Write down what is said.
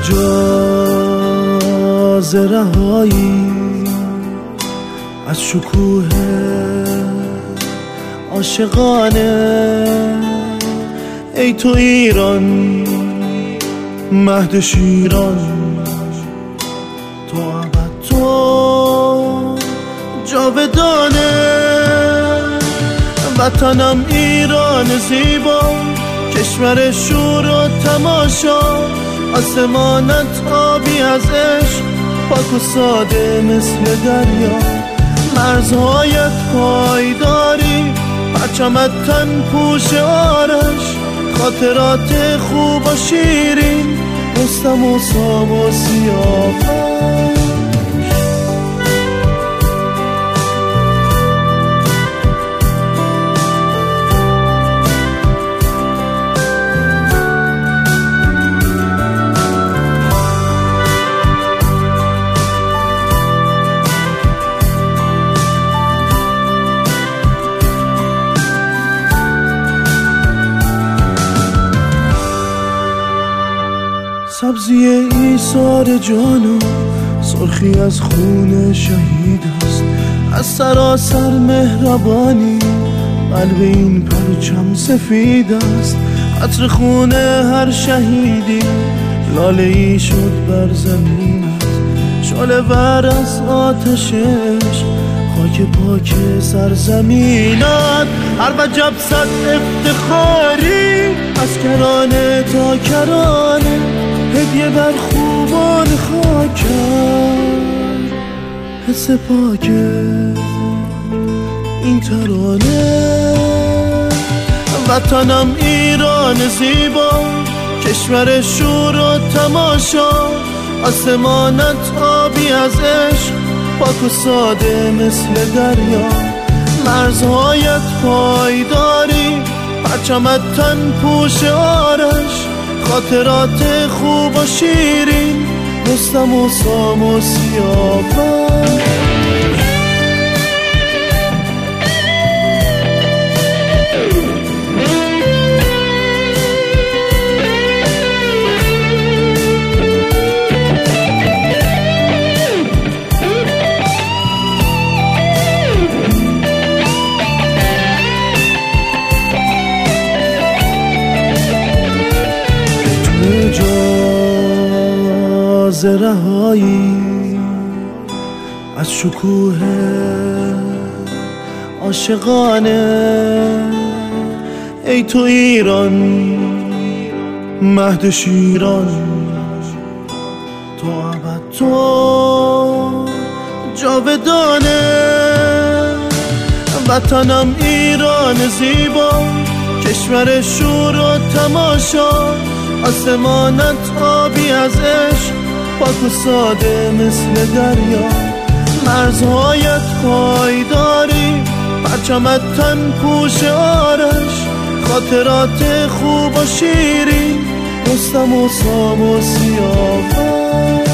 اجازه رهایی از شکوه عاشقانه، ای تو ایران مهد شیران، تو ابد تو جاودانه. وطنم ایران زیبا، کشور شور و تماشا، آسمانت آبی از عشق، پاک و ساده مثل دریا، مرزهایت پایداری، پرچمت تن پوش آرش، خاطرات خوب و شیرین، رستم و سام و سیاوش. سبزی ایثار جانم سرخی از خون شهید است، از سراسر مهربانی قلب این پرچم سفید است. عطر خون هر شهیدی لاله ای شد بر زمینت، شعله ور از آتشش خاک پاک سرزمینت. هر وجب صد افتخاری از کرانه تا کرانه، هدیه بر خوبان خاکم، حس پاک این ترانه. وطنم ایران زیبا، کشور شور و تماشا، آسمانت آبی از عشق، پاک و ساده مثل دریا، مرزهایت پایداری، پرچمت تن پوش آرش، خاطرات خوب و شیرین، رستم و سام و سیاوش. اجازه رهایی از شکوه عاشقانه، ای تو ایران مهد شیران، تو ابد تو جاودانه. وطنم ایران زیبا، کشور شور و تماشا، آسمانت آبی از عشق، پاک و ساده مثل دریا، مرزهایت پایداری، پرچمت تن پوش آرش، خاطرات خوب و شیرین، رستم و سام و سیاوش.